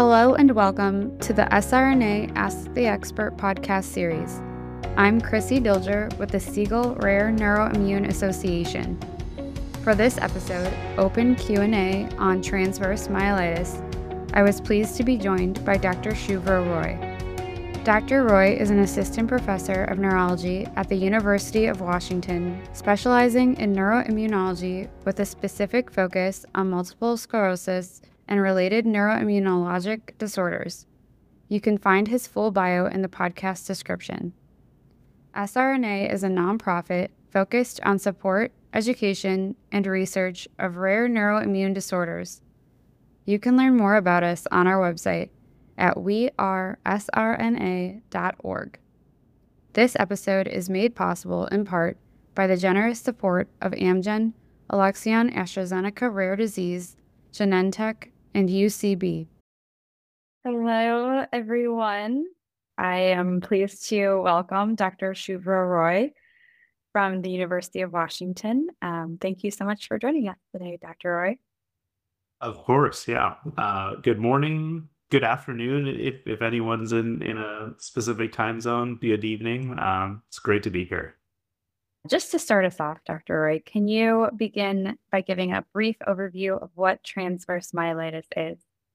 Hello and welcome to the SRNA Ask the Expert podcast series. I'm Chrissy Dilger with the Siegel Rare Neuroimmune Association. For this episode, Open Q&A on transverse myelitis, I was pleased to be joined by Dr. Shuvra Roy. Dr. Roy is an assistant professor of neurology at the University of Washington, specializing in neuroimmunology with a specific focus on multiple sclerosis and related neuroimmunologic disorders. You can find his full bio in the podcast description. SRNA is a nonprofit focused on support, education, and research of rare neuroimmune disorders. You can learn more about us on our website at wearesrna.org. This episode is made possible in part by the generous support of Amgen, Alexion AstraZeneca Rare Disease, Genentech, and UCB. Hello, everyone. I am pleased to welcome Dr. Shuvra Roy from the University of Washington. Thank you so much for joining us today, Dr. Roy. Of course, yeah. Good morning, good afternoon, if anyone's in a specific time zone, good evening. It's great to be here. Just to start us off, Dr. Roy, can you begin by giving a brief overview of what transverse myelitis is?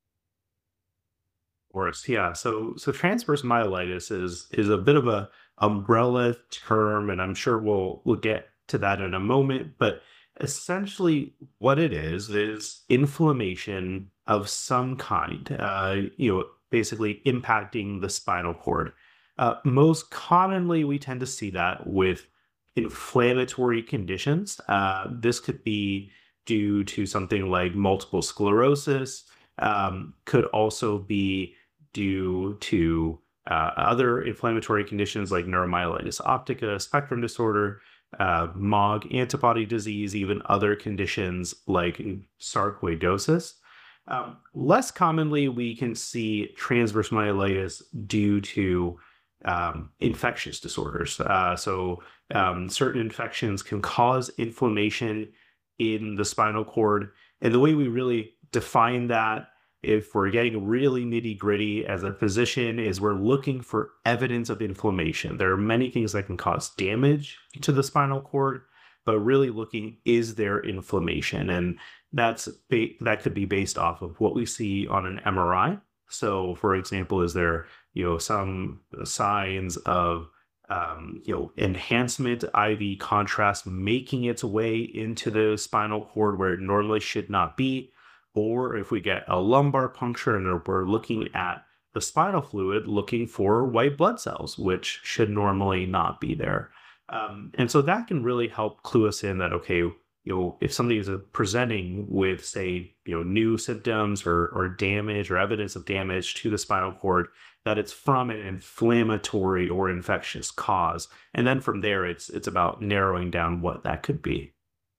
Of course, yeah. So transverse myelitis is a bit of a umbrella term, and I'm sure we'll get to that in a moment. But essentially, what it is inflammation of some kind. Basically impacting the spinal cord. Most commonly, we tend to see that with inflammatory conditions. This could be due to something like multiple sclerosis, could also be due to other inflammatory conditions like neuromyelitis optica, spectrum disorder, MOG antibody disease, even other conditions like sarcoidosis. Less commonly, we can see transverse myelitis due to infectious disorders. Certain infections can cause inflammation in the spinal cord. And the way we really define that, if we're getting really nitty gritty as a physician, is we're looking for evidence of inflammation. There are many things that can cause damage to the spinal cord, but really looking, is there inflammation? And that could be based off of what we see on an MRI. So, for example, is there some signs of enhancement, IV contrast making its way into the spinal cord where it normally should not be? Or if we get a lumbar puncture and we're looking at the spinal fluid, looking for white blood cells, which should normally not be there. And so that can really help clue us in that, okay, if somebody is presenting with, say, new symptoms or damage or evidence of damage to the spinal cord, that it's from an inflammatory or infectious cause. And then from there, it's about narrowing down what that could be.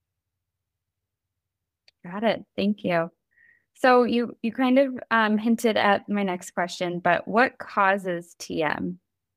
Got it. Thank you. So you kind of hinted at my next question, but what causes TM?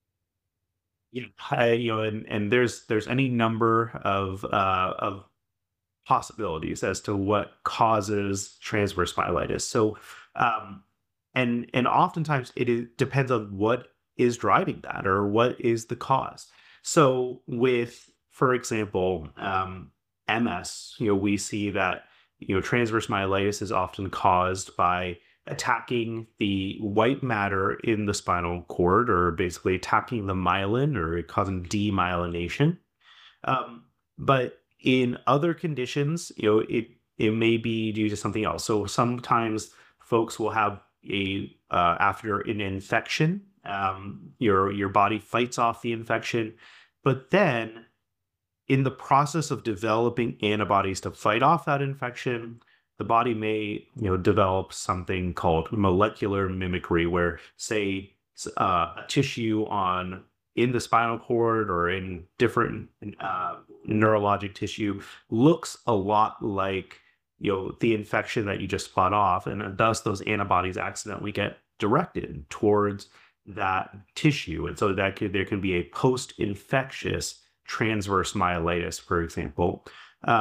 And there's any number of possibilities as to what causes transverse myelitis. So, and oftentimes depends on what is driving that or what is the cause. So, for example, MS, we see that transverse myelitis is often caused by attacking the white matter in the spinal cord, or basically attacking the myelin or causing demyelination. But in other conditions, it may be due to something else. So sometimes folks will have after an infection, your body fights off the infection, but then in the process of developing antibodies to fight off that infection, the body may develop something called molecular mimicry, where, say, a tissue in the spinal cord or in different neurologic tissue looks a lot like the infection that you just fought off, and thus those antibodies accidentally get directed towards that tissue, and so there can be a post-infectious transverse myelitis, for example.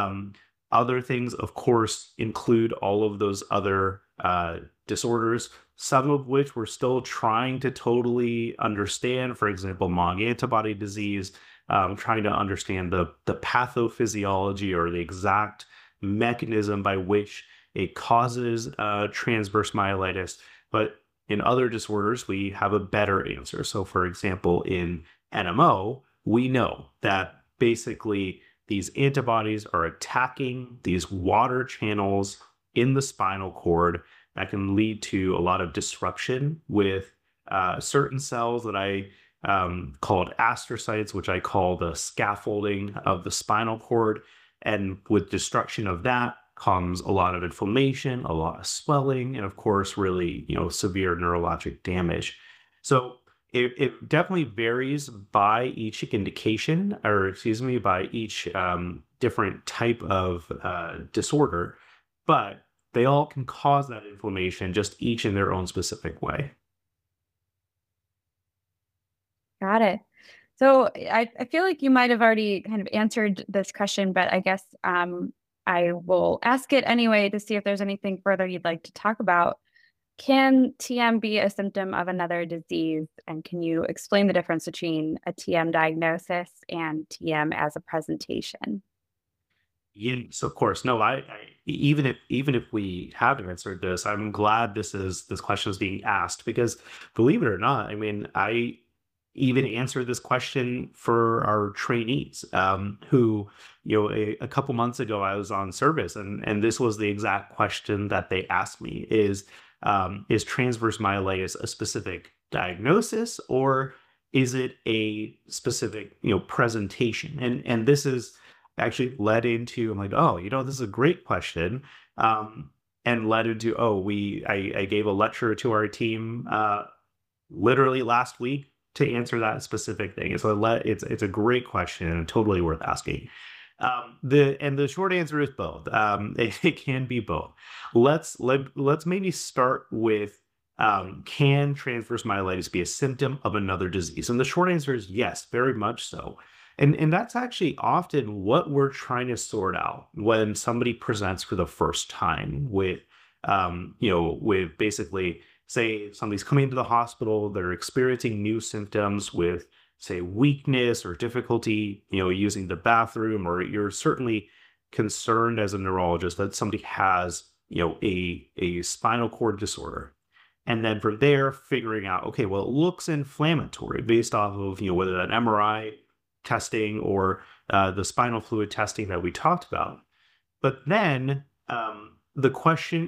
Other things, of course, include all of those other disorders. some of which we're still trying to totally understand. For example, Mog antibody disease, trying to understand the pathophysiology or the exact mechanism by which it causes transverse myelitis. But in other disorders, we have a better answer. So, for example, in NMO, we know that basically these antibodies are attacking these water channels in the spinal cord that can lead to a lot of disruption with certain cells that I called astrocytes, which I call the scaffolding of the spinal cord. And with destruction of that comes a lot of inflammation, a lot of swelling, and of course, really, severe neurologic damage. So it definitely varies by each indication, or excuse me, by each different type of disorder, but they all can cause that inflammation, just each in their own specific way. Got it. So I feel like you might have already kind of answered this question, but I guess I will ask it anyway to see if there's anything further you'd like to talk about. Can TM be a symptom of another disease? And can you explain the difference between a TM diagnosis and TM as a presentation? Yes, of course. No, even if we have answered this, I'm glad this question is being asked because believe it or not, I mean, I even answered this question for our trainees, who, a couple months ago I was on service and this was the exact question that they asked me is transverse myelitis a specific diagnosis or is it a specific, presentation? And this is actually led into, I'm like, oh, this is a great question. And led into, I gave a lecture to our team literally last week to answer that specific thing. And so it's a great question and totally worth asking. The short answer is both. It can be both. Let's maybe start with can transverse myelitis be a symptom of another disease? And the short answer is yes, very much so. And that's actually often what we're trying to sort out when somebody presents for the first time with, with basically, say somebody's coming into the hospital, they're experiencing new symptoms with, say, weakness or difficulty, using the bathroom, or you're certainly concerned as a neurologist that somebody has, a spinal cord disorder. And then from there, figuring out, okay, well, it looks inflammatory based off of, whether that MRI testing or the spinal fluid testing that we talked about. But then the question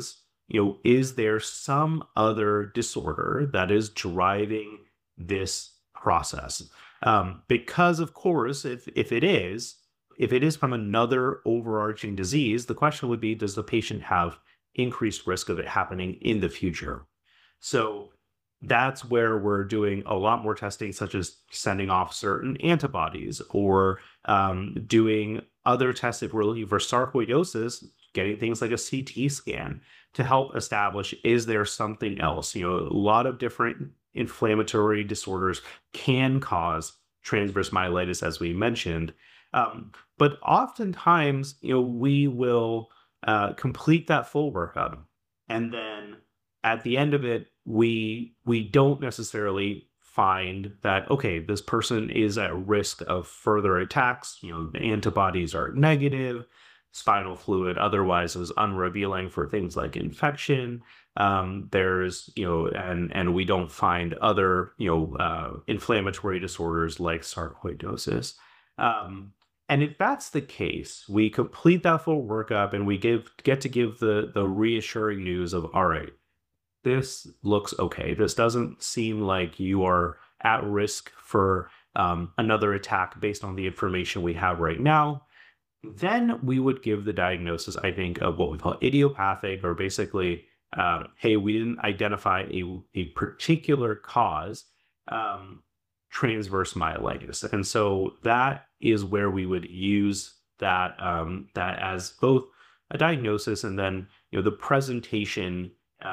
is there some other disorder that is driving this process? Because of course, if it is from another overarching disease, the question would be, does the patient have increased risk of it happening in the future? So that's where we're doing a lot more testing, such as sending off certain antibodies or doing other tests if we're looking for sarcoidosis, getting things like a CT scan to help establish, is there something else? A lot of different inflammatory disorders can cause transverse myelitis, as we mentioned. But oftentimes, we will complete that full workup. And then at the end of it, we don't necessarily find that, okay, this person is at risk of further attacks. The antibodies are negative, spinal fluid otherwise is unrevealing for things like infection. There's, and we don't find other, inflammatory disorders like sarcoidosis. And if that's the case, we complete that full workup and we get to give the reassuring news of, all right, this looks okay. This doesn't seem like you are at risk for another attack based on the information we have right now. Then we would give the diagnosis, I think, of what we call idiopathic, or basically, hey, we didn't identify a particular cause, transverse myelitis. And so that is where we would use that as both a diagnosis, and then, the presentation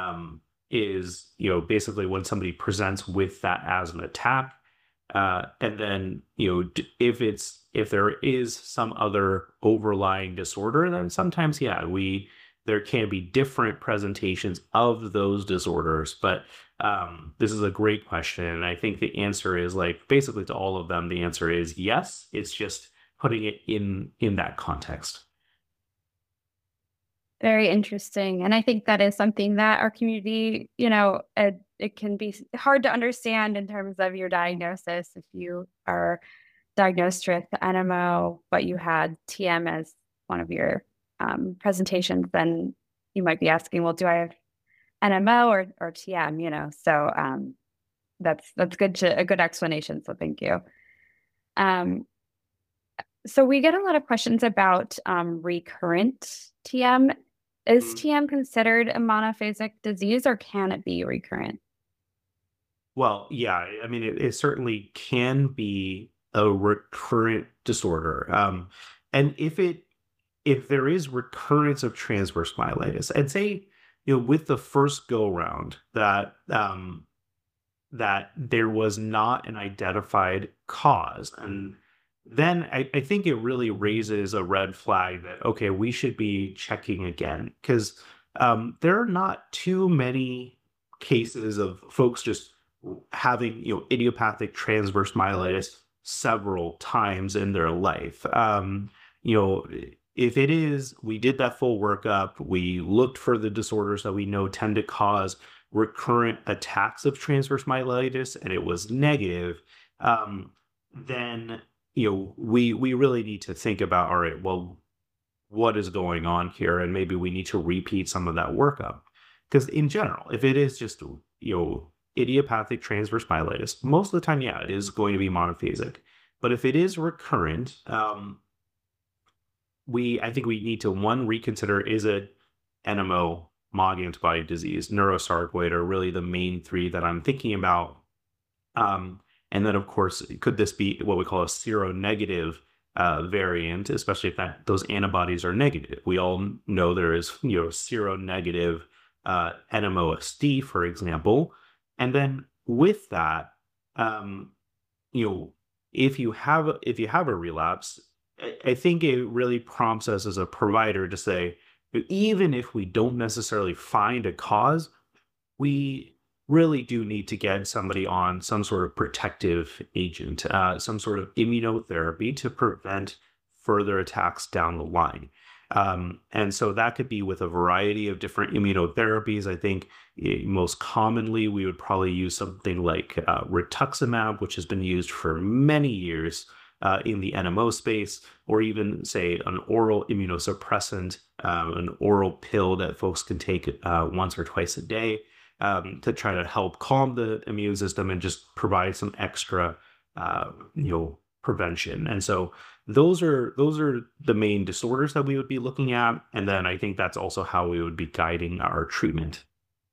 is, basically when somebody presents with that as an attack. And then, if there is some other overlying disorder, then sometimes, yeah, we there can be different presentations of those disorders. But this is a great question. And I think the answer is like basically to all of them, the answer is yes. It's just putting it in that context. Very interesting. And I think that is something that our community, it can be hard to understand in terms of your diagnosis. If you are diagnosed with NMO, but you had TM as one of your presentations, then you might be asking, well, do I have NMO or TM? So that's a good explanation. So thank you. So we get a lot of questions about recurrent TM. Is TM considered a monophasic disease, or can it be recurrent? Well, yeah, I mean, it certainly can be a recurrent disorder. And if there is recurrence of transverse myelitis, I'd say, with the first go round that there was not an identified cause. And then I think it really raises a red flag that, okay, we should be checking again because there are not too many cases of folks just having, idiopathic transverse myelitis several times in their life. You know, if it is, we did that full workup, we looked for the disorders that we know tend to cause recurrent attacks of transverse myelitis, and it was negative, then we really need to think about, all right, well, what is going on here, and maybe we need to repeat some of that workup. Because in general, if it is just idiopathic transverse myelitis, most of the time, yeah, it is going to be monophasic. But if it is recurrent, I think we need to reconsider, is it NMO, MOG antibody disease, neurosarcoid are really the main three that I'm thinking about. And then, of course, could this be what we call a seronegative variant, especially if those antibodies are negative? We all know there is, seronegative NMOSD, for example. And then with that, if you have a relapse, I think it really prompts us as a provider to say, even if we don't necessarily find a cause, we really do need to get somebody on some sort of protective agent, some sort of immunotherapy to prevent further attacks down the line. And so that could be with a variety of different immunotherapies. I think most commonly we would probably use something like rituximab, which has been used for many years in the NMO space, or even say an oral immunosuppressant, an oral pill that folks can take once or twice a day to try to help calm the immune system and just provide some extra, prevention. And so those are the main disorders that we would be looking at. And then I think that's also how we would be guiding our treatment.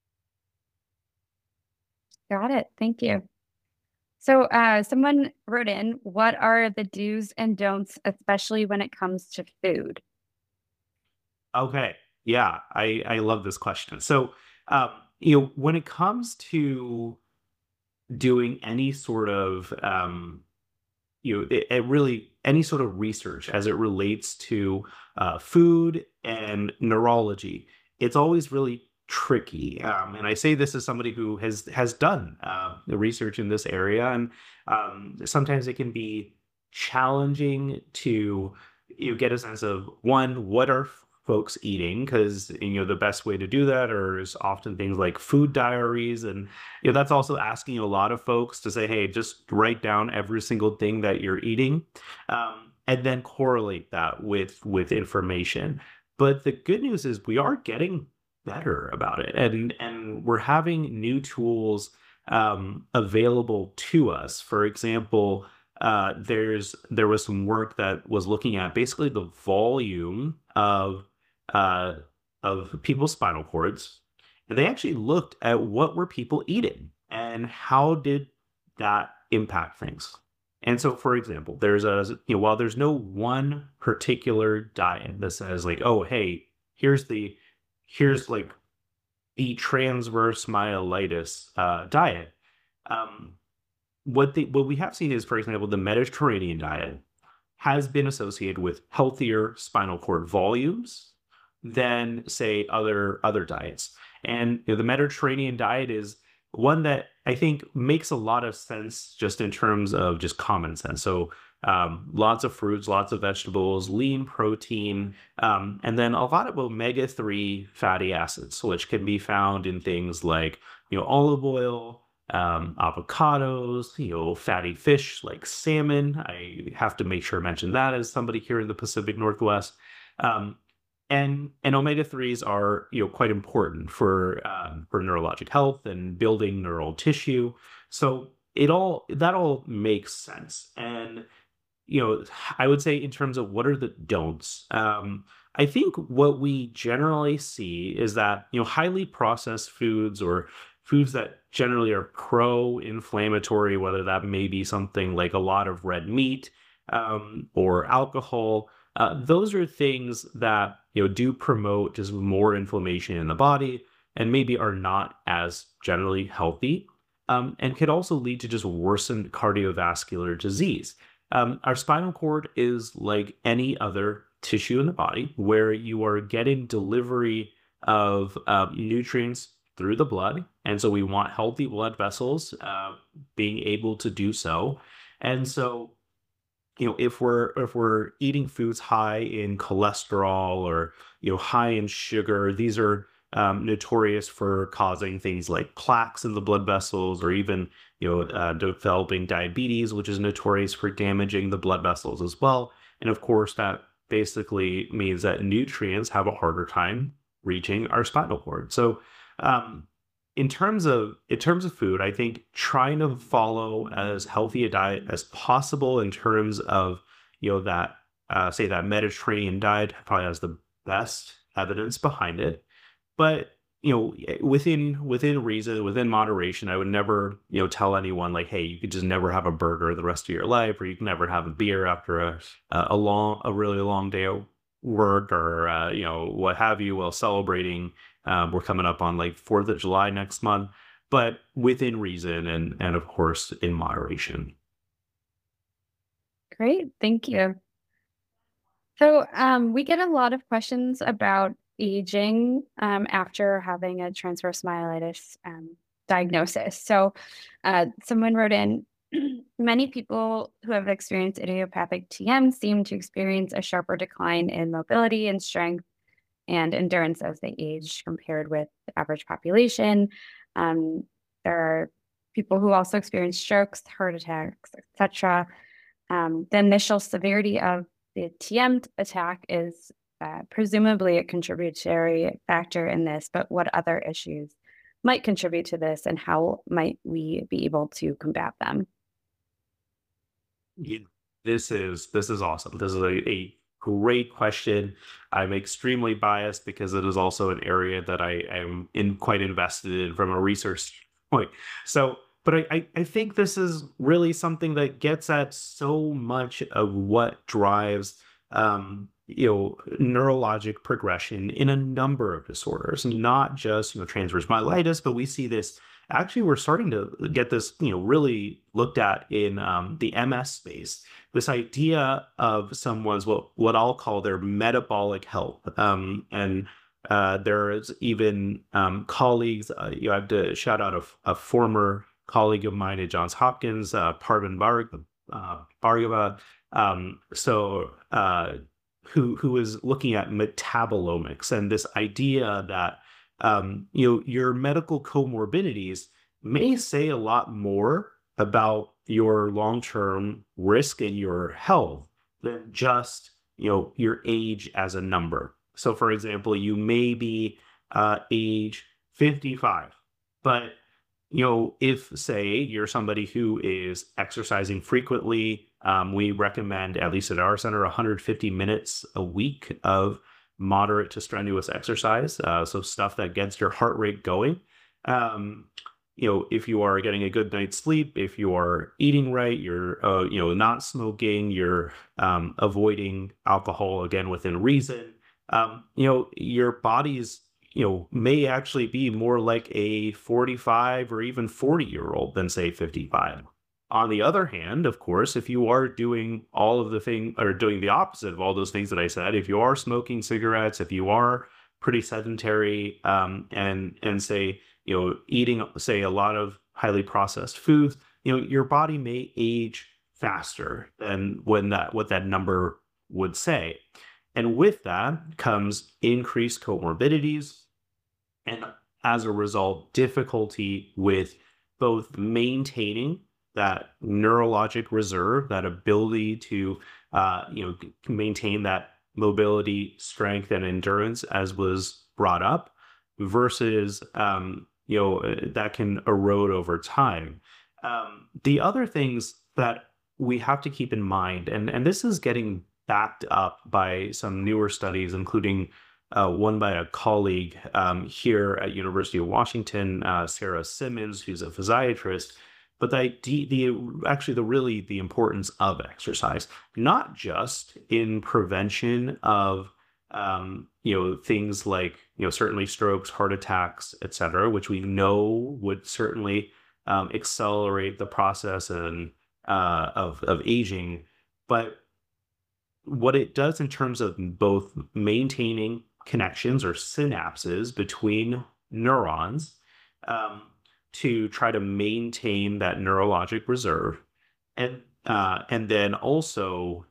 Got it. Thank you. So someone wrote in, what are the do's and don'ts, especially when it comes to food? Okay. Yeah, I love this question. So, when it comes to doing any sort of, really any sort of research as it relates to food and neurology, it's always really tricky. And I say this as somebody who has done the research in this area, and sometimes it can be challenging to get a sense of, one, what are folks eating, because the best way to do that is often things like food diaries, and that's also asking a lot of folks to say, hey, just write down every single thing that you're eating, and then correlate that with information. But the good news is we are getting better about it, and we're having new tools available to us. For example, there was some work that was looking at basically the volume of people's spinal cords, and they actually looked at what were people eating and how did that impact things. And so, for example, while there's no one particular diet that says like, oh, hey, here's like the transverse myelitis diet. What we have seen is, for example, the Mediterranean diet has been associated with healthier spinal cord volumes, than say other diets. And the Mediterranean diet is one that I think makes a lot of sense just in terms of just common sense. So lots of fruits, lots of vegetables, lean protein, and then a lot of omega-3 fatty acids, which can be found in things like olive oil, avocados, fatty fish like salmon. I have to make sure I mention that as somebody here in the Pacific Northwest. Um, and omega threes are quite important for neurologic health and building neural tissue. So that all makes sense. And I would say in terms of what are the don'ts, I think what we generally see is that, highly processed foods or foods that generally are pro-inflammatory, whether that may be something like a lot of red meat, or alcohol, those are things that, do promote just more inflammation in the body and maybe are not as generally healthy, and could also lead to just worsened cardiovascular disease. Our spinal cord is like any other tissue in the body where you are getting delivery of nutrients through the blood. And so we want healthy blood vessels being able to do so. And so, if we're eating foods high in cholesterol or high in sugar, these are notorious for causing things like plaques in the blood vessels, or even developing diabetes, which is notorious for damaging the blood vessels as well. And of course, that basically means that nutrients have a harder time reaching our spinal cord. So, in terms of food, I think trying to follow as healthy a diet as possible in terms of that say that Mediterranean diet probably has the best evidence behind it. But within reason, within moderation, I would never tell anyone like, hey, you could just never have a burger the rest of your life, or you can never have a beer after a really long day of work, or what have you, while celebrating. We're coming up on like 4th of July next month, but within reason, and of course in moderation. Great, thank you. So we get a lot of questions about aging after having a transverse myelitis diagnosis. So someone wrote in, many people who have experienced idiopathic TM seem to experience a sharper decline in mobility and strength and endurance as they age compared with the average population. There are people who also experience strokes, heart attacks, etc. The initial severity of the TM attack is presumably a contributory factor in this, but what other issues might contribute to this, and how might we be able to combat them? Yeah, this is awesome. This is a great question. I'm extremely biased because it is also an area that I am in quite invested in from a research point. So, but I think this is really something that gets at so much of what drives neurologic progression in a number of disorders, not just transverse myelitis, but we see this. Actually, we're starting to get this, really looked at in the MS space. This idea of someone's what I'll call their metabolic health, and there is even colleagues. I have to shout out a former colleague of mine at Johns Hopkins, Parvin Bhargava. So who is looking at metabolomics and this idea that your medical comorbidities may say a lot more about your long-term risk and your health than just your age as a number. So, for example, you may be age 55, but if say you're somebody who is exercising frequently, we recommend, at least at our center, 150 minutes a week of moderate to strenuous exercise. So stuff that gets your heart rate going. If you are getting a good night's sleep, if you are eating right, you're, not smoking, you're avoiding alcohol, again, within reason, your body's may actually be more like a 45 or even 40-year-old than say 55. On the other hand, of course, if you are doing all of the thing or doing the opposite of all those things that I said, if you are smoking cigarettes, if you are pretty sedentary, and say, eating, say, a lot of highly processed foods, your body may age faster than what that number would say. And with that comes increased comorbidities, and as a result, difficulty with both maintaining that neurologic reserve, that ability to, maintain that mobility, strength, and endurance, as was brought up, versus, that can erode over time. The other things that we have to keep in mind, and this is getting backed up by some newer studies, including one by a colleague here at University of Washington, Sarah Simmons, who's a physiatrist. But the importance of exercise, not just in prevention of things like certainly strokes, heart attacks, etc., which we know would certainly accelerate the process and of aging, but what it does in terms of both maintaining connections or synapses between neurons, um, to try to maintain that neurologic reserve, and then also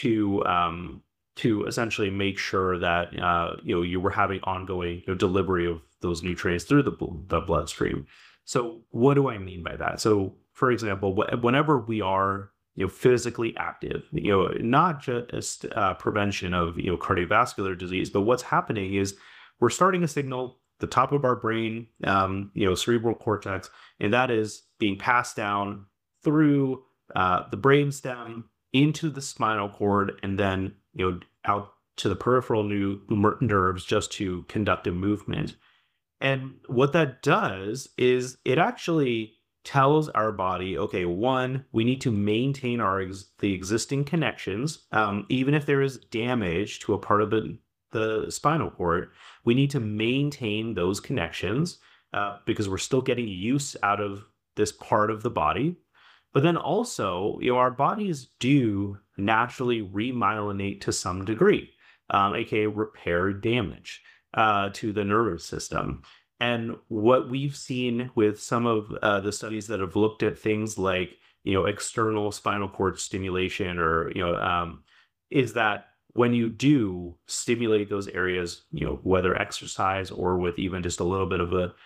to essentially make sure that you were having ongoing delivery of those nutrients through the bloodstream. So what do I mean by that? So for example, whenever we are physically active, not just prevention of cardiovascular disease, but what's happening is we're starting to signal the top of our brain, cerebral cortex, and that is being passed down through the brain stem into the spinal cord, and then out to the peripheral nerves just to conduct a movement. And what that does is it actually tells our body, okay, one, we need to maintain the existing connections, even if there is damage to a part of the spinal cord. We need to maintain those connections because we're still getting use out of this part of the body. But then also, our bodies do naturally remyelinate to some degree, aka repair damage to the nervous system. And what we've seen with some of the studies that have looked at things like, external spinal cord stimulation, or, is that when you do stimulate those areas, whether exercise or with even just a little bit of a,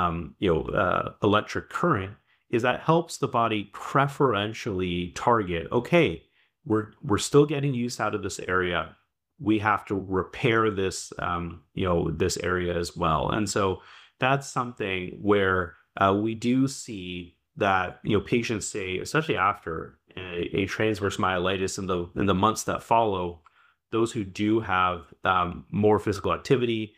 electric current, is that helps the body preferentially target, okay, we're still getting use out of this area. We have to repair this, this area as well. And so that's something where we do see that patients say, especially after a transverse myelitis in the months that follow, those who do have more physical activity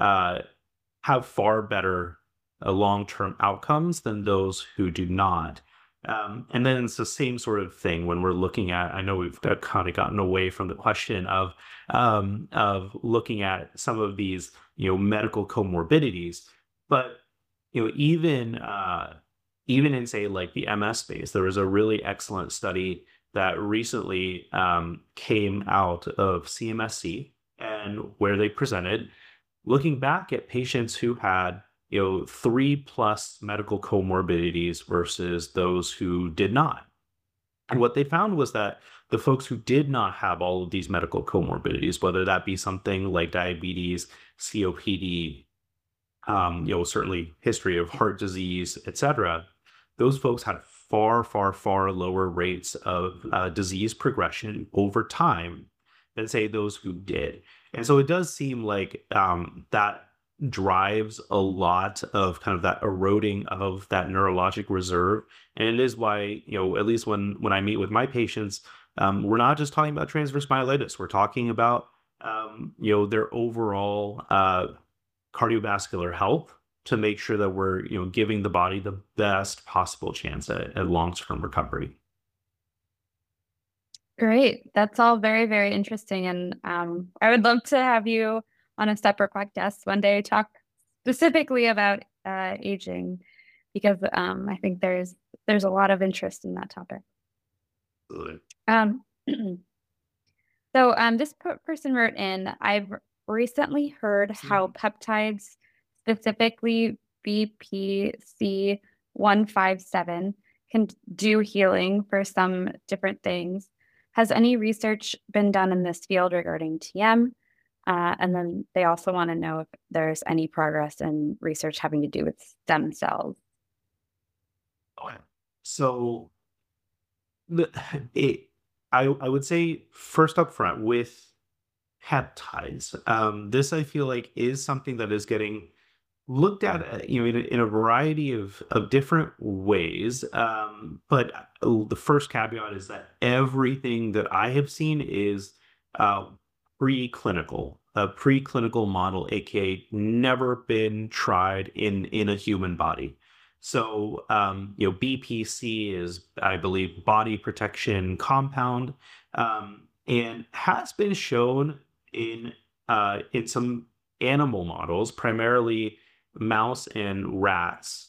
have far better long-term outcomes than those who do not. And then it's the same sort of thing when we're looking at, I know we've kind of gotten away from the question of looking at some of these, medical comorbidities, but, even in, say, like the MS space, there was a really excellent study that recently came out of CMSC, and where they presented looking back at patients who had 3+ medical comorbidities versus those who did not. And what they found was that the folks who did not have all of these medical comorbidities, whether that be something like diabetes, COPD, certainly history of heart disease, etc., those folks had far, far, far lower rates of disease progression over time than, say, those who did. And so it does seem like that drives a lot of kind of that eroding of that neurologic reserve. And it is why, at least when I meet with my patients, we're not just talking about transverse myelitis. We're talking about, their overall cardiovascular health, to make sure that we're, giving the body the best possible chance at long-term recovery. Great. That's all very, very interesting. And I would love to have you on a separate podcast one day talk specifically about aging. because I think there's a lot of interest in that topic. Absolutely. Um, this person wrote in, I've recently heard how peptides, specifically BPC-157, can do healing for some different things. Has any research been done in this field regarding TM? And then they also want to know if there's any progress in research having to do with stem cells. Okay. So the it I would say first up front with peptides. This I feel like is something that is getting looked at, in a variety of different ways. But the first caveat is that everything that I have seen is uh, preclinical, a preclinical model, aka never been tried in a human body. So, BPC is, I believe, body protection compound, and has been shown in some animal models, primarily mouse and rats,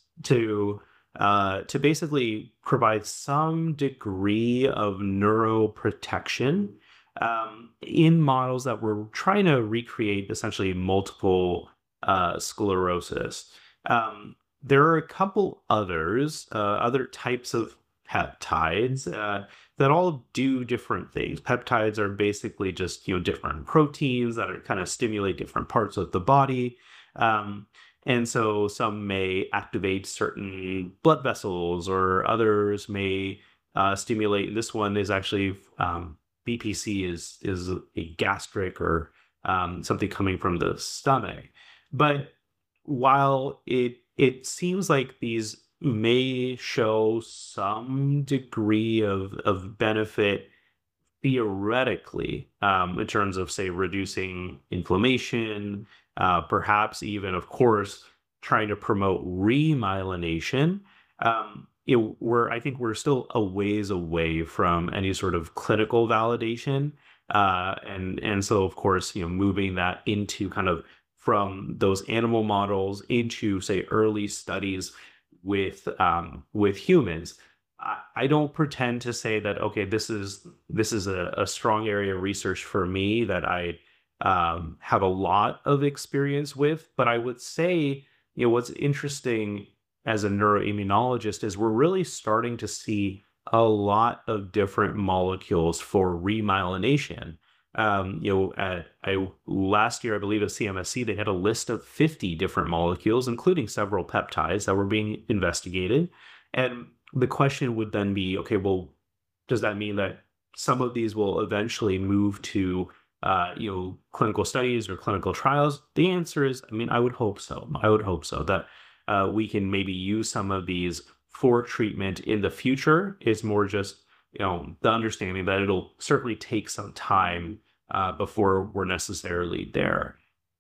to basically provide some degree of neuroprotection in models that were trying to recreate essentially multiple sclerosis. There are a couple other types of peptides that all do different things. Peptides are basically just different proteins that are kind of stimulate different parts of the body. Um, and so some may activate certain blood vessels, or others may stimulate. This one is actually BPC is a gastric, or something coming from the stomach. But while it seems like these may show some degree of benefit theoretically, in terms of, say, reducing inflammation, perhaps even, of course, trying to promote remyelination. I think we're still a ways away from any sort of clinical validation, and so, of course, moving that into kind of from those animal models into, say, early studies with humans. I don't pretend to say that, okay, this is a strong area of research for me that I have a lot of experience with. But I would say, what's interesting as a neuroimmunologist is we're really starting to see a lot of different molecules for remyelination. Last year, I believe at CMSC, they had a list of 50 different molecules, including several peptides that were being investigated. And the question would then be, okay, well, does that mean that some of these will eventually move to, clinical studies or clinical trials? The answer is, I would hope so. I would hope so that we can maybe use some of these for treatment in the future. Is more just, the understanding that it'll certainly take some time before we're necessarily there.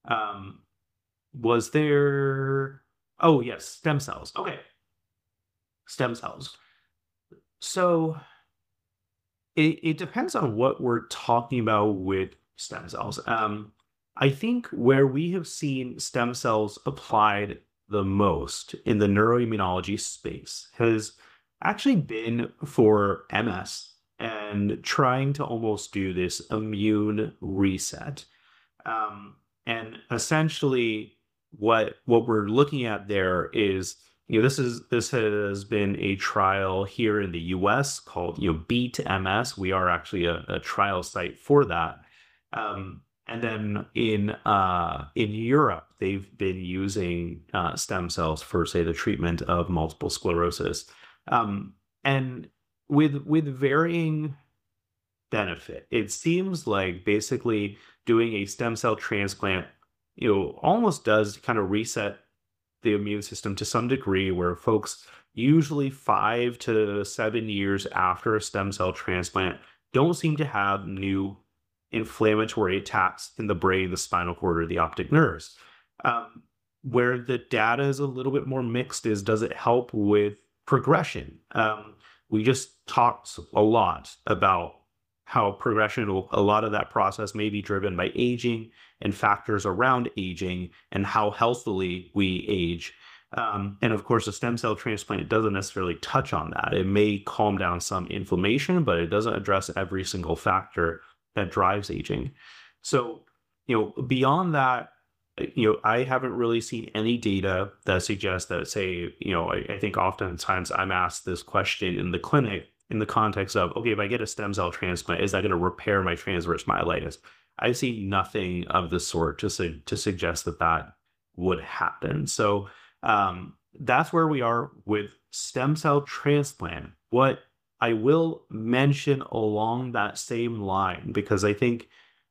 Was there? Oh, yes, stem cells. Okay, stem cells. So it depends on what we're talking about with stem cells. I think where we have seen stem cells applied the most in the neuroimmunology space has actually been for MS and trying to almost do this immune reset. And essentially, what we're looking at there is, this has been a trial here in the U.S. called, Beat MS. We are actually a trial site for that. And then in Europe, they've been using stem cells for, say, the treatment of multiple sclerosis, and with varying benefit. It seems like basically doing a stem cell transplant, almost does kind of reset the immune system to some degree, where folks usually 5 to 7 years after a stem cell transplant don't seem to have new inflammatory attacks in the brain, the spinal cord, or the optic nerves. Where the data is a little bit more mixed is, does it help with progression? We just talked a lot about how progression, a lot of that process may be driven by aging and factors around aging and how healthily we age. And of course, a stem cell transplant doesn't necessarily touch on that. It may calm down some inflammation, but it doesn't address every single factor that drives aging. So, beyond that, I haven't really seen any data that suggests that, say, I think oftentimes I'm asked this question in the clinic in the context of, okay, if I get a stem cell transplant, is that going to repair my transverse myelitis? I see nothing of the sort to suggest that that would happen. So that's where we are with stem cell transplant. What I will mention along that same line, because I think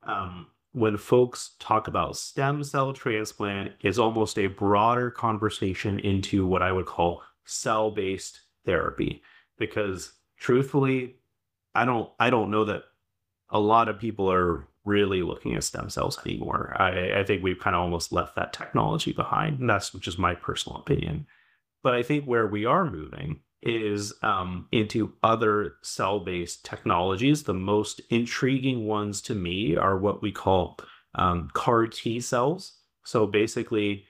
when folks talk about stem cell transplant, it's almost a broader conversation into what I would call cell-based therapy. Because truthfully, I don't know that a lot of people are really looking at stem cells anymore. I think we've kind of almost left that technology behind, and that's just my personal opinion. But I think where we are moving is into other cell-based technologies. The most intriguing ones to me are what we call CAR T cells. So basically,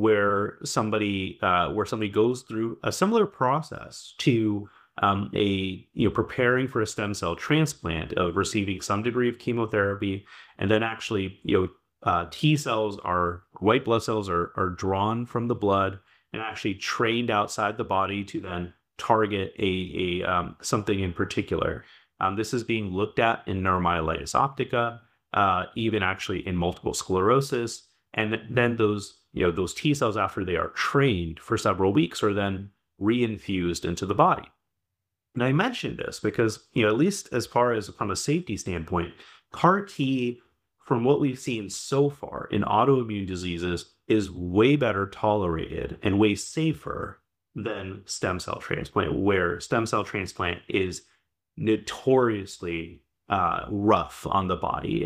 where somebody goes through a similar process to preparing for a stem cell transplant of receiving some degree of chemotherapy, and then actually T cells are white blood cells are drawn from the blood and actually trained outside the body to then target a something in particular. This is being looked at in neuromyelitis optica, even actually in multiple sclerosis, and then those T cells, after they are trained for several weeks, are then reinfused into the body. And I mentioned this because, at least as far as from a safety standpoint, CAR T, from what we've seen so far in autoimmune diseases, is way better tolerated and way safer than stem cell transplant, where stem cell transplant is notoriously rough on the body.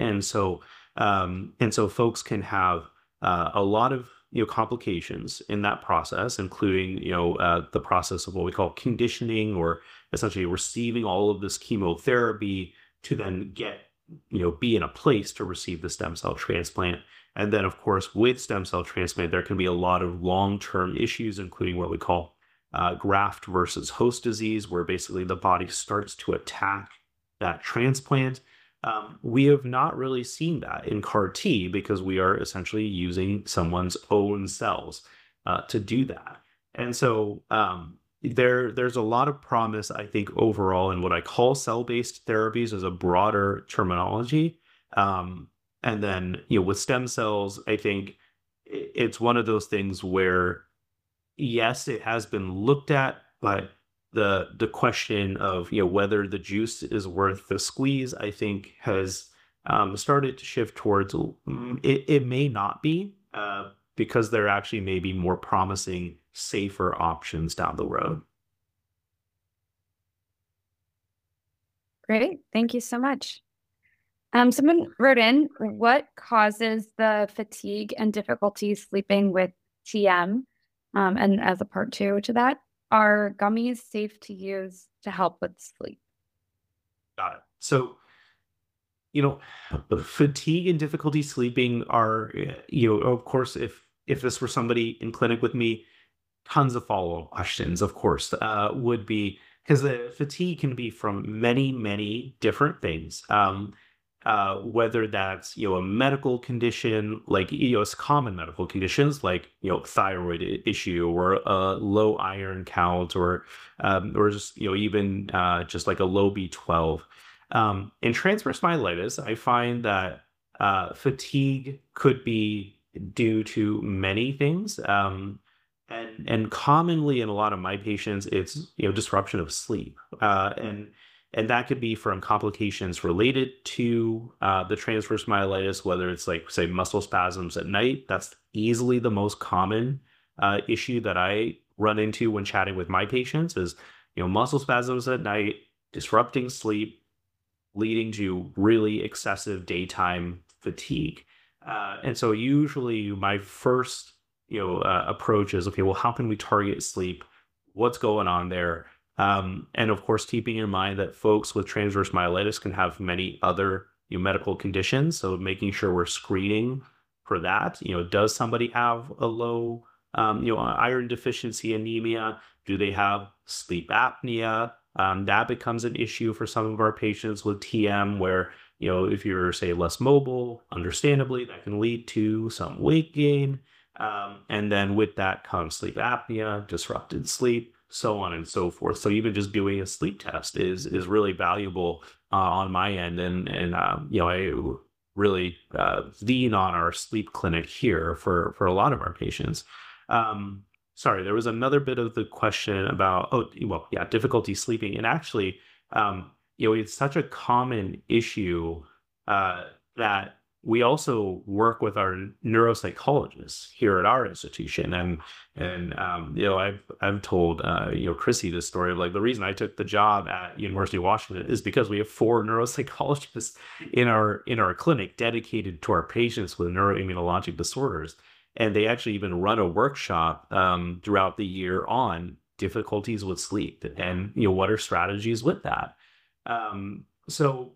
And so folks can have a lot of complications in that process, including the process of what we call conditioning, or essentially receiving all of this chemotherapy to then get be in a place to receive the stem cell transplant. And then, of course, with stem cell transplant, there can be a lot of long-term issues, including what we call graft versus host disease, where basically the body starts to attack that transplant. We have not really seen that in CAR T because we are essentially using someone's own cells to do that. And so there's a lot of promise, I think, overall in what I call cell-based therapies as a broader terminology. And then, with stem cells, I think it's one of those things where, yes, it has been looked at, but the question of whether the juice is worth the squeeze, I think, has started to shift towards it may not be, because there actually may be more promising, safer options down the road. Great. Thank you so much. Someone wrote in, what causes the fatigue and difficulty sleeping with TM? And as a part two to that, are gummies safe to use to help with sleep? Got it. So, fatigue and difficulty sleeping are, of course, if this were somebody in clinic with me, tons of follow-up questions, of course, would be, because the fatigue can be from many, many different things. Whether that's a medical condition, like it's common medical conditions like thyroid issue, or a low iron count, or just even just like a low B12. In transverse myelitis, I find that fatigue could be due to many things, and commonly in a lot of my patients, it's disruption of sleep, and that could be from complications related to the transverse myelitis, whether it's like, say, muscle spasms at night. That's easily the most common issue that I run into when chatting with my patients is, muscle spasms at night, disrupting sleep, leading to really excessive daytime fatigue. And so usually my first, approach is, okay, well, how can we target sleep? What's going on there? And of course, keeping in mind that folks with transverse myelitis can have many other medical conditions. So making sure we're screening for that. Does somebody have a low iron deficiency anemia? Do they have sleep apnea? That becomes an issue for some of our patients with TM, where if you're, say, less mobile, understandably, that can lead to some weight gain. And then with that comes sleep apnea, disrupted sleep, so on and so forth. So even just doing a sleep test is really valuable on my end, and I really lean on our sleep clinic here for a lot of our patients. Um, Sorry, there was another bit of the question about, oh, well, yeah, difficulty sleeping, and actually, it's such a common issue uh, that we also work with our neuropsychologists here at our institution, and I've told Chrissy this story of, like, the reason I took the job at University of Washington is because we have 4 neuropsychologists in our clinic dedicated to our patients with neuroimmunologic disorders, and they actually even run a workshop throughout the year on difficulties with sleep and what are strategies with that. So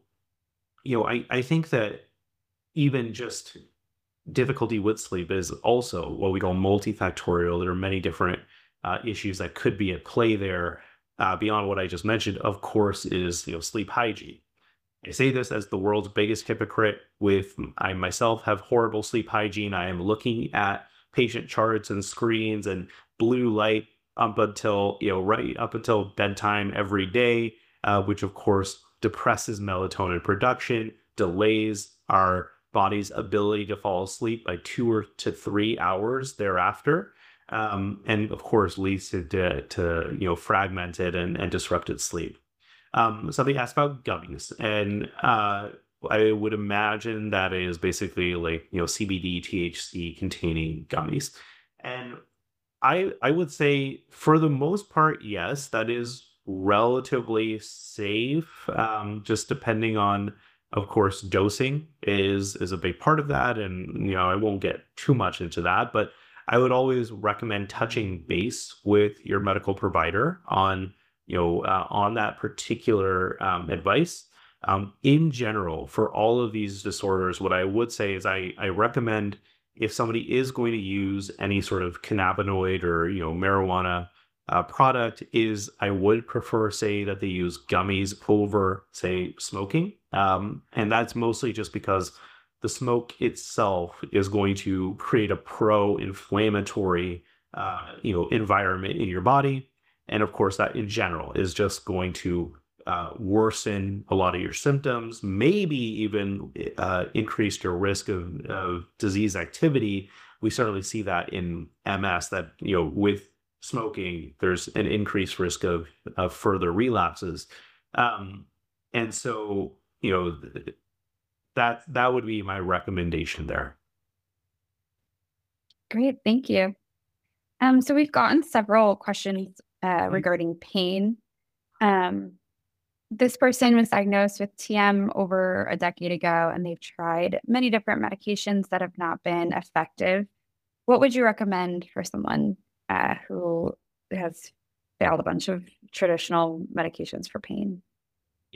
I think that even just difficulty with sleep is also what we call multifactorial. There are many different issues that could be at play there. Beyond what I just mentioned, of course, is sleep hygiene. I say this as the world's biggest hypocrite. I myself have horrible sleep hygiene. I am looking at patient charts and screens and blue light up until right up until bedtime every day, which of course depresses melatonin production, delays our body's ability to fall asleep by 2 to 3 hours thereafter, and of course leads to fragmented and disrupted sleep. Somebody asked about gummies, and I would imagine that is basically like CBD, THC containing gummies, and I would say for the most part, yes, that is relatively safe. Just depending on, of course, dosing is a big part of that, and I won't get too much into that, but I would always recommend touching base with your medical provider on that particular advice. In general, for all of these disorders, what I would say is I recommend, if somebody is going to use any sort of cannabinoid or marijuana product, is I would prefer, say, that they use gummies over, say, smoking, and that's mostly just because the smoke itself is going to create a pro-inflammatory environment in your body, and of course that in general is just going to worsen a lot of your symptoms, maybe even increase your risk of disease activity. We certainly see that in MS, that with smoking, there's an increased risk of further relapses. And so, that would be my recommendation there. Great, thank you. So we've gotten several questions regarding pain. This person was diagnosed with TM over a decade ago, and they've tried many different medications that have not been effective. What would you recommend for someone who has failed a bunch of traditional medications for pain? Yeah.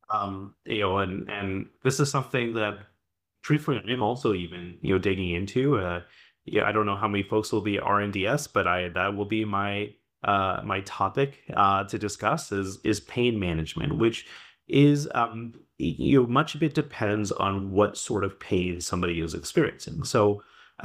And this is something that truthfully I'm also even, digging into. I don't know how many folks will be RNDS, but that will be my topic to discuss is pain management, which is much of it depends on what sort of pain somebody is experiencing. So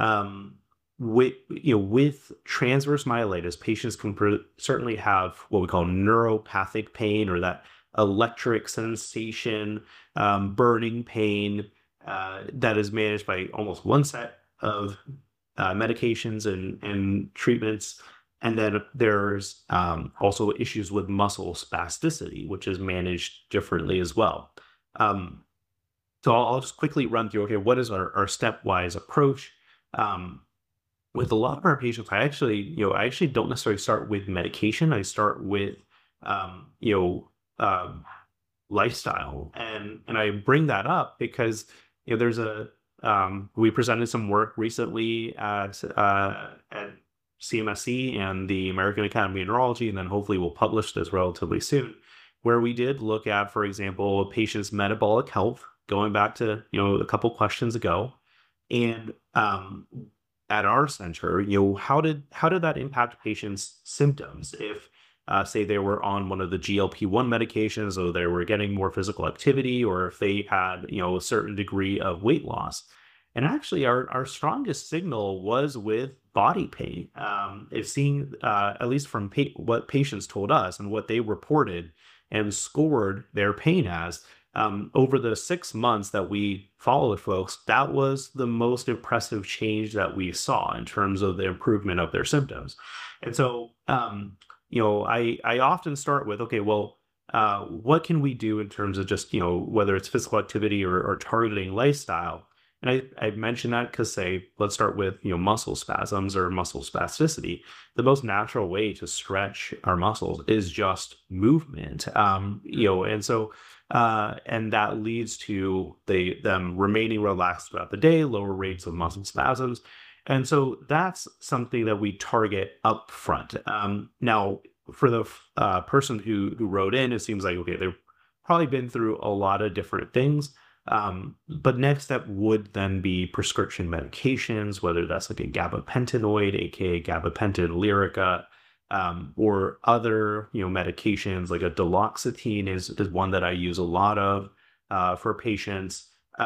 with transverse myelitis, patients can certainly have what we call neuropathic pain, or that electric sensation, burning pain that is managed by almost one set of medications and treatments. And then there's also issues with muscle spasticity, which is managed differently as well. So I'll just quickly run through, okay, what is our stepwise approach? With a lot of our patients, I actually don't necessarily start with medication. I start with, lifestyle. And I bring that up because, there's we presented some work recently at CMSC and the American Academy of Neurology, and then hopefully we'll publish this relatively soon, where we did look at, for example, a patient's metabolic health, going back to, a couple questions ago. And at our center, how did that impact patients' symptoms? If say they were on one of the GLP-1 medications, or they were getting more physical activity, or if they had a certain degree of weight loss. And actually, our strongest signal was with body pain. It seemed, at least from what patients told us and what they reported and scored their pain as, over the 6 months that we followed folks, that was the most impressive change that we saw in terms of the improvement of their symptoms. And so, I often start with, okay, well, what can we do in terms of just, whether it's physical activity or targeting lifestyle? And I mentioned that because, say, let's start with, muscle spasms or muscle spasticity. The most natural way to stretch our muscles is just movement. And so, and that leads to them remaining relaxed throughout the day, lower rates of muscle spasms. And so that's something that we target up front. Now, for the person who wrote in, it seems like, okay, they've probably been through a lot of different things. But next step would then be prescription medications, whether that's like a gabapentinoid, aka gabapentin Lyrica, or other medications like a duloxetine is one that I use a lot of for patients.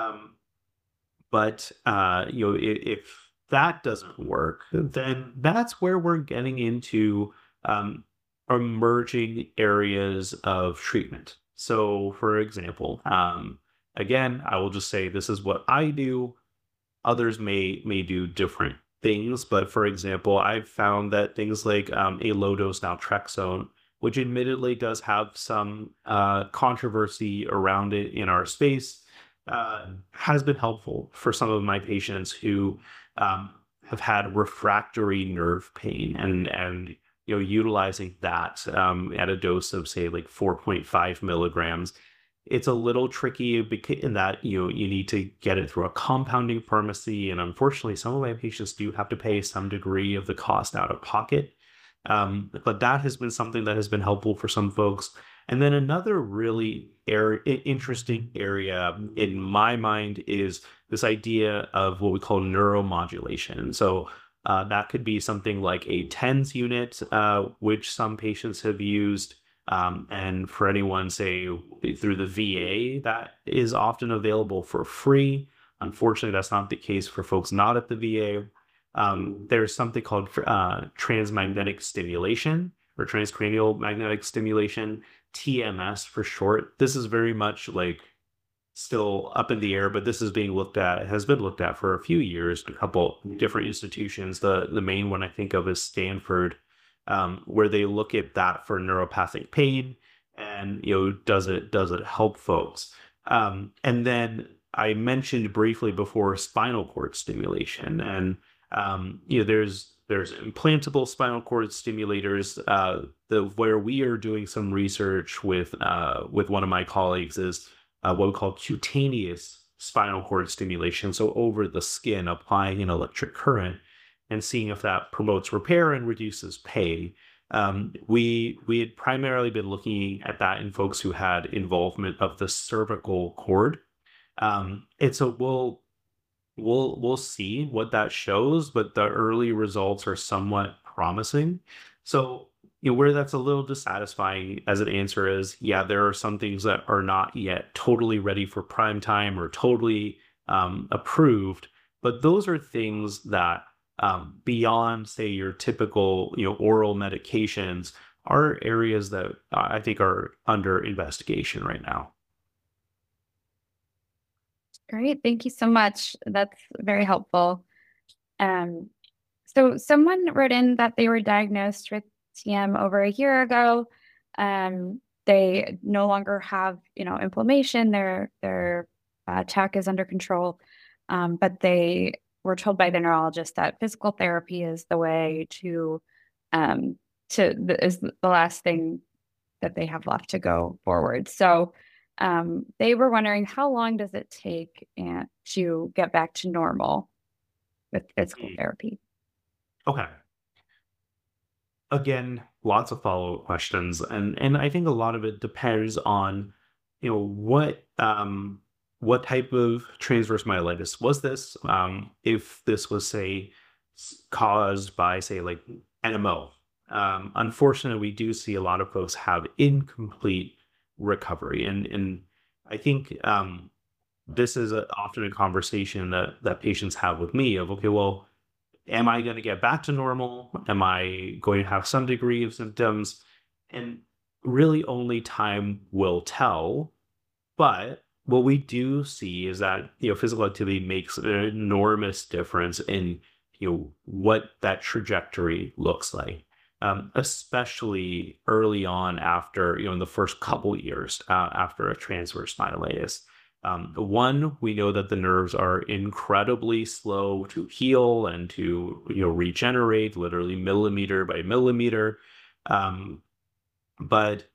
But if that doesn't work, then that's where we're getting into emerging areas of treatment. So, for example, again, I will just say this is what I do. Others may do different things, but for example, I've found that things like a low dose naltrexone, which admittedly does have some controversy around it in our space, has been helpful for some of my patients who have had refractory nerve pain, and utilizing that at a dose of, say, like 4.5 milligrams. It's a little tricky in that you need to get it through a compounding pharmacy, and unfortunately, some of my patients do have to pay some degree of the cost out of pocket. But that has been something that has been helpful for some folks. And then another really interesting area in my mind is this idea of what we call neuromodulation. So that could be something like a TENS unit, which some patients have used. And for anyone, say, through the VA, that is often available for free. Unfortunately, that's not the case for folks not at the VA. There's something called transmagnetic stimulation, or transcranial magnetic stimulation, TMS for short. This is very much like still up in the air, but this is being looked at, it has been looked at for a few years, a couple different institutions. The main one I think of is Stanford, where they look at that for neuropathic pain, and does it help folks? And then I mentioned briefly before spinal cord stimulation, and there's implantable spinal cord stimulators. Where we are doing some research with one of my colleagues is what we call cutaneous spinal cord stimulation. So over the skin, applying an electric current and seeing if that promotes repair and reduces pain. We had primarily been looking at that in folks who had involvement of the cervical cord. And so we'll see what that shows, but the early results are somewhat promising. So where that's a little dissatisfying as an answer is, yeah, there are some things that are not yet totally ready for prime time or totally approved, but those are things that beyond, say, your typical oral medications are areas that I think are under investigation right now. Great. Thank you so much. That's very helpful. So someone wrote in that they were diagnosed with TM over a year ago. They no longer have, inflammation. Their attack is under control. But they were told by the neurologist that physical therapy is the way is the last thing that they have left to go forward. So they were wondering, how long does it take to get back to normal with physical therapy? Okay. Again, lots of follow-up questions, and I think a lot of it depends on what type of transverse myelitis was this. If this was, say, caused by, say, like NMO. Unfortunately, we do see a lot of folks have incomplete recovery, and I think this is often a conversation that patients have with me of, okay, well, am I going to get back to normal? Am I going to have some degree of symptoms? And really, only time will tell. But what we do see is that, physical activity makes an enormous difference in, what that trajectory looks like, especially early on after, in the first couple years after a transverse myelitis. One, we know that the nerves are incredibly slow to heal and to, regenerate, literally millimeter by millimeter. Um, but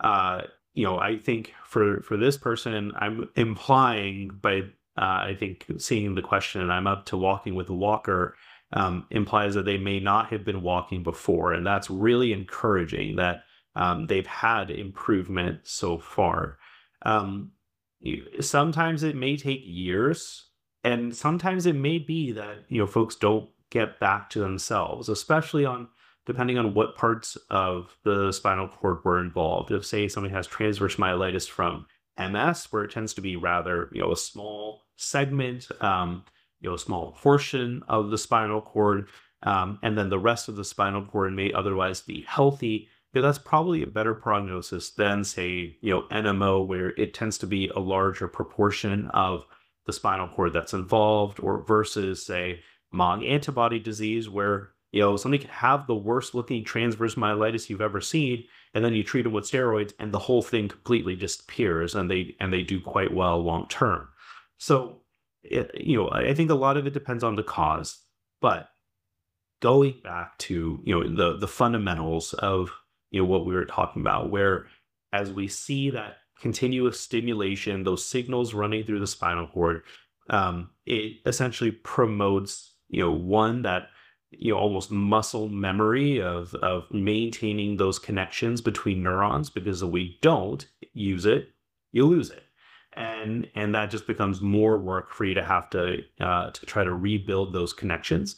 I think for this person, I'm implying by I think seeing the question, and I'm up to walking with a walker, implies that they may not have been walking before, and that's really encouraging that they've had improvement so far. Um, Sometimes it may take years, and sometimes it may be that folks don't get back to themselves, especially on depending on what parts of the spinal cord were involved. If, say, somebody has transverse myelitis from MS, where it tends to be rather, a small segment, a small portion of the spinal cord, and then the rest of the spinal cord may otherwise be healthy, that's probably a better prognosis than, say, NMO, where it tends to be a larger proportion of the spinal cord that's involved, or versus, say, MOG antibody disease, where somebody could have the worst looking transverse myelitis you've ever seen, and then you treat them with steroids, and the whole thing completely disappears, and they do quite well long term. So, I think a lot of it depends on the cause, but going back to the fundamentals of what we were talking about, where as we see that continuous stimulation, those signals running through the spinal cord, it essentially promotes one that almost muscle memory of maintaining those connections between neurons, because if we don't use it, you lose it. And that just becomes more work for you to have to try to rebuild those connections.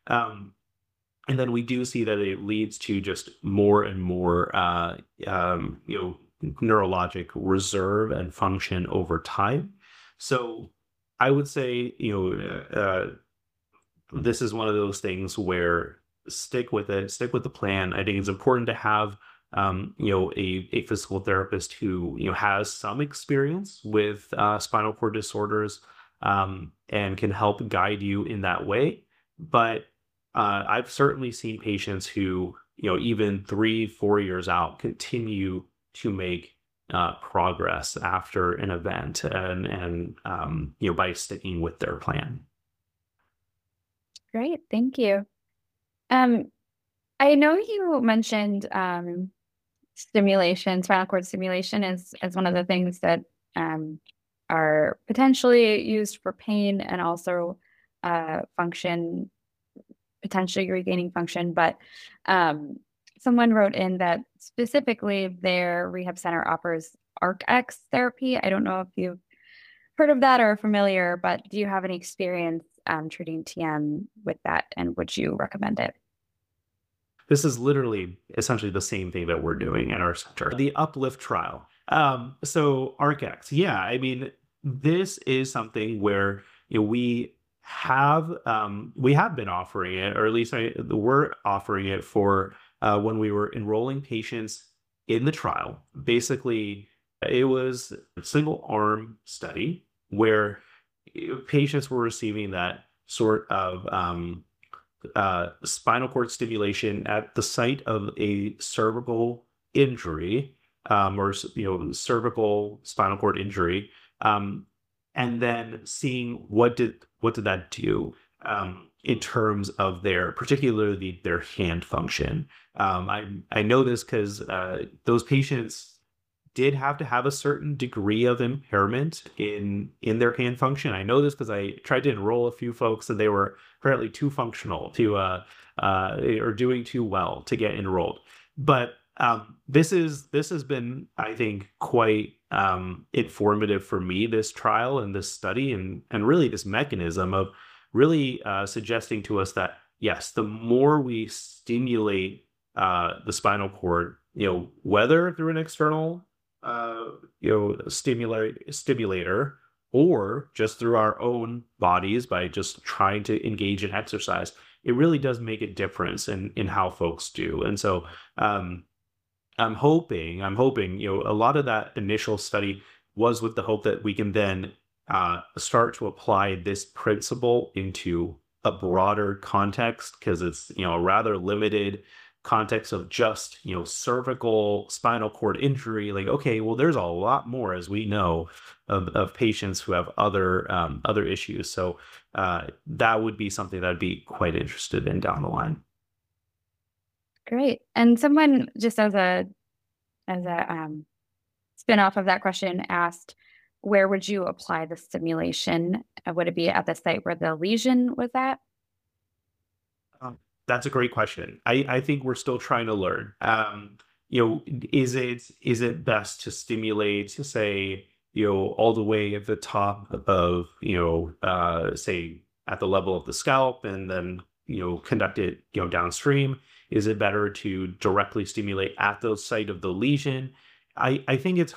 And then we do see that it leads to just more and more, neurologic reserve and function over time. So I would say, this is one of those things where stick with it, stick with the plan. I think it's important to have, a physical therapist who, has some experience with spinal cord disorders, and can help guide you in that way. But I've certainly seen patients who, even 3-4 years out, continue to make progress after an event, and by sticking with their plan. Great, thank you. I know you mentioned stimulation, spinal cord stimulation, as one of the things that are potentially used for pain and also function, potentially regaining function. But someone wrote in that specifically their rehab center offers ARC-X therapy. I don't know if you've heard of that or are familiar, but do you have any experience treating TM with that, and would you recommend it? This is literally essentially the same thing that we're doing at our center. The Uplift trial. So ARC-X, yeah, I mean, this is something where we have been offering it, or at least we're offering it for when we were enrolling patients in the trial. Basically, it was a single arm study where patients were receiving that sort of spinal cord stimulation at the site of a cervical injury, or cervical spinal cord injury, and then seeing what did that do in terms of particularly their hand function. I know this because those patients did have to have a certain degree of impairment in their hand function. I know this because I tried to enroll a few folks and they were apparently too functional to or doing too well to get enrolled. But this has been, I think, quite informative for me, this trial and this study, and really this mechanism of really suggesting to us that yes, the more we stimulate the spinal cord, whether through an external stimulator or just through our own bodies by just trying to engage in exercise, it really does make a difference in how folks do. And so um, I'm hoping, a lot of that initial study was with the hope that we can then start to apply this principle into a broader context because it's, a rather limited context of just, cervical spinal cord injury. Like, okay, well, there's a lot more, as we know, of patients who have other issues. So that would be something that I'd be quite interested in down the line. Great. And someone just as a spin-off of that question asked, where would you apply the stimulation? Would it be at the site where the lesion was at? That's a great question. I think we're still trying to learn. Is it best to stimulate, say, all the way at the top of, say at the level of the scalp and then, conduct it, downstream? Is it better to directly stimulate at the site of the lesion? I think it's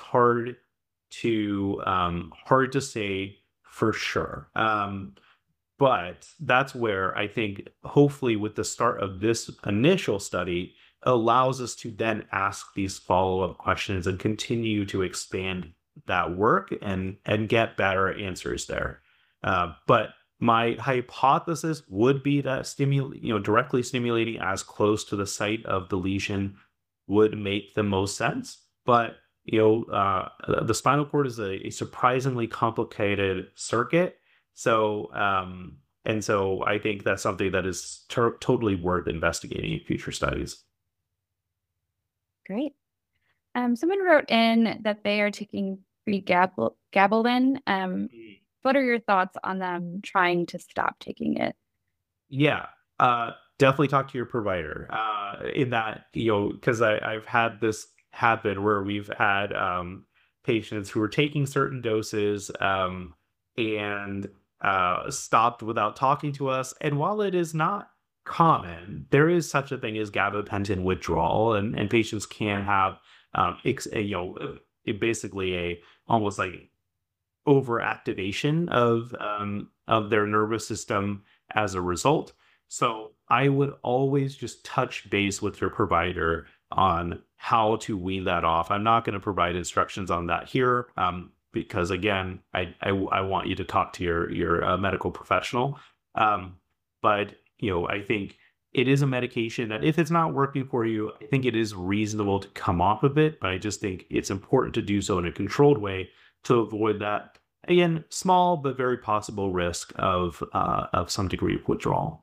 hard to say for sure. But that's where I think hopefully with the start of this initial study allows us to then ask these follow-up questions and continue to expand that work and get better answers there. But my hypothesis would be that directly stimulating as close to the site of the lesion would make the most sense. But the spinal cord is a surprisingly complicated circuit. So, and so I think that's something that is totally worth investigating in future studies. Great. Someone wrote in that they are taking pregabalin. What are your thoughts on them trying to stop taking it? Yeah, definitely talk to your provider. In that, because I've had this happen where we've had patients who are taking certain doses and stopped without talking to us. And while it is not common, there is such a thing as gabapentin withdrawal, and patients can have basically a almost like overactivation of their nervous system as a result. So I would always just touch base with your provider on how to wean that off. I'm not going to provide instructions on that here, because again, I want you to talk to your medical professional. But I think it is a medication that if it's not working for you, I think it is reasonable to come off of it. But I just think it's important to do so in a controlled way to avoid that, again, small but very possible risk of some degree of withdrawal.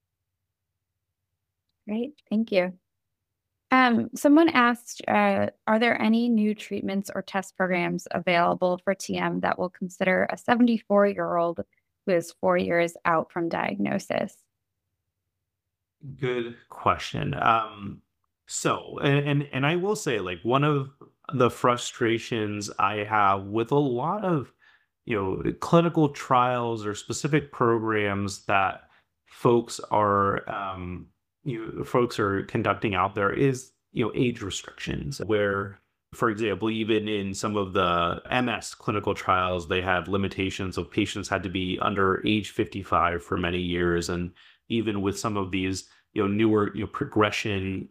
Great. Thank you. Someone asked, are there any new treatments or test programs available for TM that will consider a 74-year-old who is 4 years out from diagnosis? Good question. So, and I will say, like, one of the frustrations I have with a lot of, clinical trials or specific programs that folks are, folks are conducting out there is, age restrictions where, for example, even in some of the MS clinical trials, they had limitations of patients had to be under age 55 for many years. And even with some of these, newer, progressive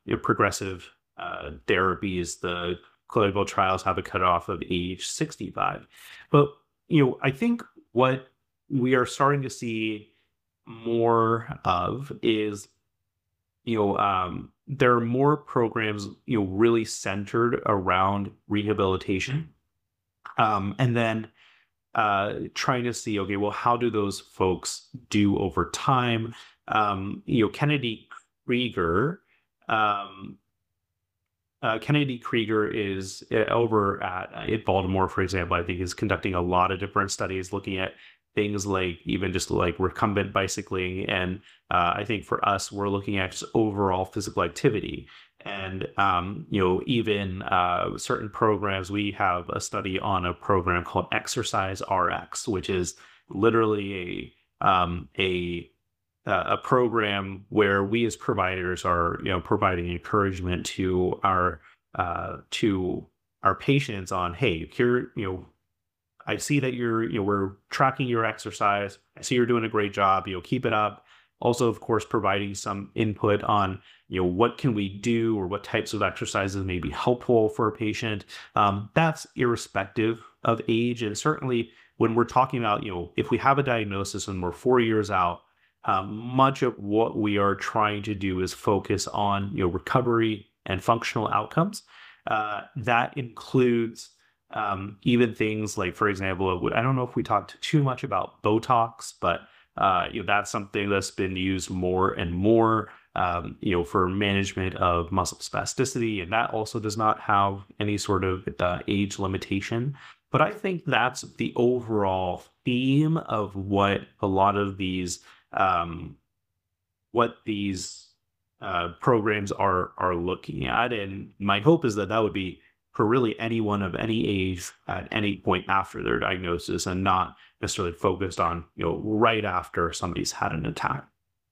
therapies, the clinical trials have a cutoff of age 65. But, I think what we are starting to see more of is, there are more programs, really centered around rehabilitation. And then trying to see, okay, well, how do those folks do over time? Kennedy Krieger, Kennedy Krieger is over at Baltimore, for example, I think is conducting a lot of different studies looking at things like even just like recumbent bicycling. And I think for us, we're looking at just overall physical activity. And, even certain programs, we have a study on a program called Exercise RX, which is literally a a program where we as providers are, providing encouragement to our patients on, hey, here, I see that we're tracking your exercise. I see you're doing a great job. Keep it up. Also, of course, providing some input on, what can we do or what types of exercises may be helpful for a patient. That's irrespective of age. And certainly when we're talking about, if we have a diagnosis and we're 4 years out, much of what we are trying to do is focus on, recovery and functional outcomes. That includes even things like, for example, I don't know if we talked too much about Botox, but that's something that's been used more and more, for management of muscle spasticity, and that also does not have any sort of age limitation. But I think that's the overall theme of what a lot of these what these programs are looking at, and my hope is that that would be for really anyone of any age at any point after their diagnosis, and not necessarily focused on, right after somebody's had an attack.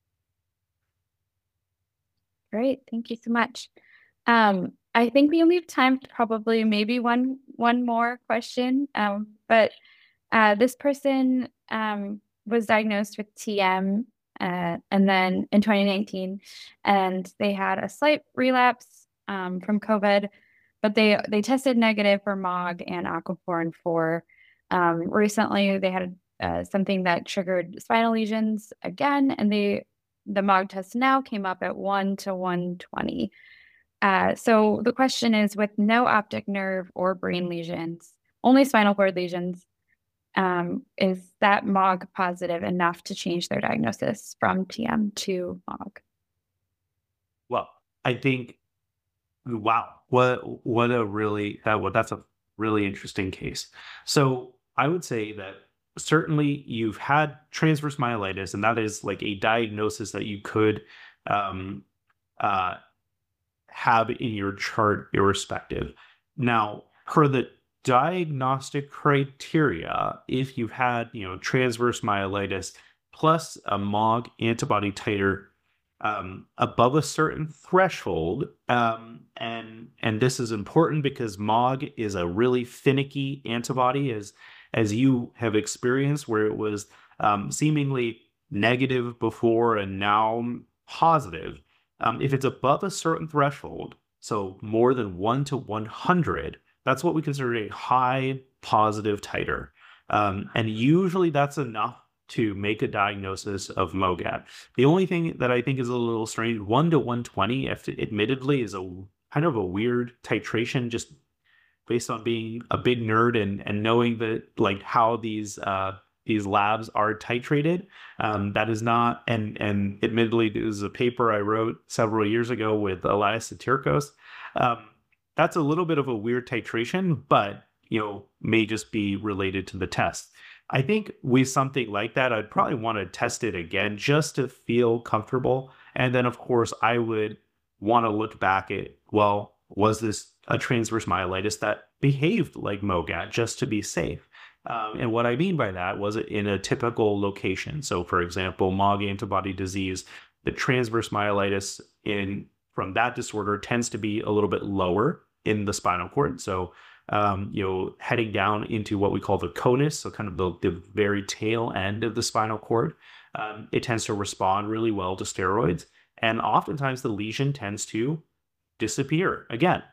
Great. Thank you so much. I think we only have time for probably maybe one more question. But this person was diagnosed with TM and then in 2019, and they had a slight relapse from COVID, but they tested negative for MOG and aquaporin 4. Recently, they had something that triggered spinal lesions again, and the MOG test now came up at 1 to 120. So the question is, with no optic nerve or brain lesions, only spinal cord lesions, is that MOG positive enough to change their diagnosis from TM to MOG? Well, I think, wow, that's a really interesting case. So I would say that certainly you've had transverse myelitis, and that is like a diagnosis that you could um, have in your chart irrespective. Now, per the diagnostic criteria, if you've had, transverse myelitis plus a MOG antibody titer above a certain threshold, and this is important because MOG is a really finicky antibody, as you have experienced, where it was seemingly negative before and now positive. If it's above a certain threshold, so more than 1 to 100, that's what we consider a high positive titer. And usually that's enough to make a diagnosis of MOGAD. The only thing that I think is a little strange, 1 to 120, admittedly, is a kind of a weird titration, just based on being a big nerd and knowing that, like, how these labs are titrated. That is not, and admittedly, it was a paper I wrote several years ago with Elias Satirkos. That's a little bit of a weird titration, but may just be related to the test. I think with something like that, I'd probably want to test it again just to feel comfortable. And then, of course, I would want to look back at, well, was this a transverse myelitis that behaved like MOGAD, just to be safe? And what I mean by that, was it in a typical location? So, for example, MOG antibody disease, the transverse myelitis from that disorder tends to be a little bit lower in the spinal cord. So, heading down into what we call the conus, so kind of the very tail end of the spinal cord, it tends to respond really well to steroids. And oftentimes the lesion tends to disappear again.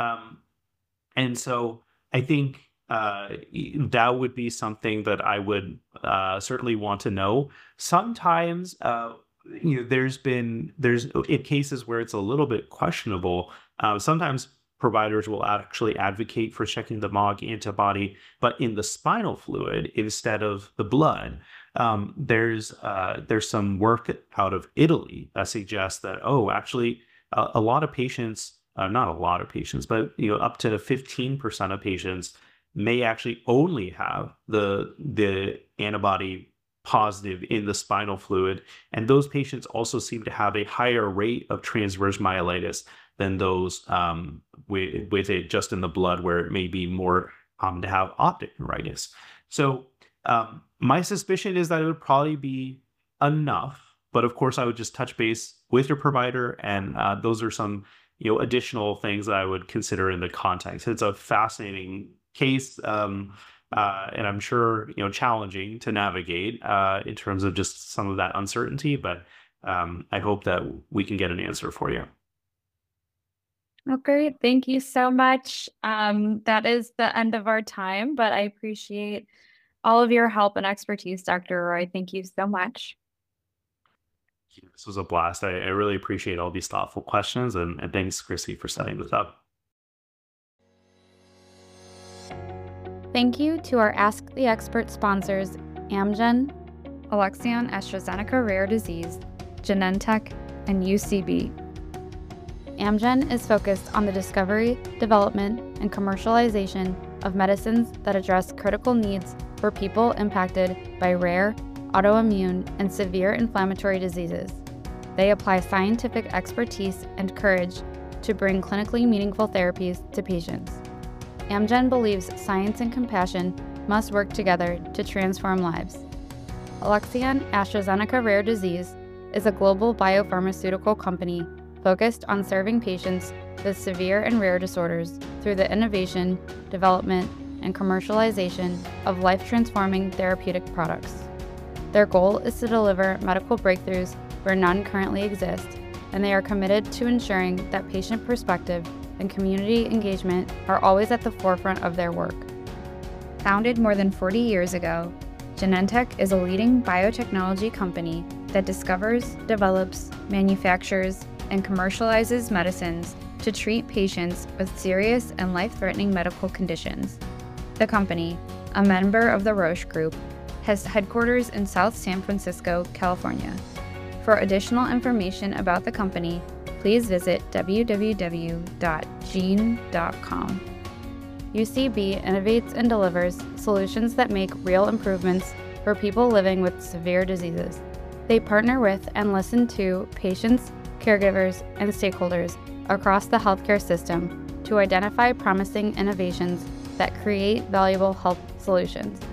And so I think that would be something that I would certainly want to know. Sometimes, there's in cases where it's a little bit questionable, sometimes providers will actually advocate for checking the MOG antibody, but in the spinal fluid instead of the blood. There's some work out of Italy that suggests that, actually, a lot of patients, not a lot of patients, but up to 15% of patients may actually only have the antibody positive in the spinal fluid, and those patients also seem to have a higher rate of transverse myelitis than those with it just in the blood, where it may be more common to have optic neuritis. So my suspicion is that it would probably be enough But of course, I would just touch base with your provider, and those are some additional things that I would consider in the context. It's a fascinating case, and I'm sure challenging to navigate in terms of just some of that uncertainty. But I hope that we can get an answer for you. Oh, great. Thank you so much. That is the end of our time, but I appreciate all of your help and expertise, Dr. Roy. Thank you so much. This was a blast. I really appreciate all these thoughtful questions, and thanks, Chrissy, for setting this up. Thank you to our Ask the Expert sponsors, Amgen, Alexion AstraZeneca Rare Disease, Genentech, and UCB. Amgen is focused on the discovery, development, and commercialization of medicines that address critical needs for people impacted by rare, autoimmune, and severe inflammatory diseases. They apply scientific expertise and courage to bring clinically meaningful therapies to patients. Amgen believes science and compassion must work together to transform lives. Alexion AstraZeneca Rare Disease is a global biopharmaceutical company focused on serving patients with severe and rare disorders through the innovation, development, and commercialization of life-transforming therapeutic products. Their goal is to deliver medical breakthroughs where none currently exist, and they are committed to ensuring that patient perspective and community engagement are always at the forefront of their work. Founded more than 40 years ago, Genentech is a leading biotechnology company that discovers, develops, manufactures, and commercializes medicines to treat patients with serious and life-threatening medical conditions. The company, a member of the Roche Group, has headquarters in South San Francisco, California. For additional information about the company, please visit www.gene.com. UCB innovates and delivers solutions that make real improvements for people living with severe diseases. They partner with and listen to patients, caregivers, and stakeholders across the healthcare system to identify promising innovations that create valuable health solutions.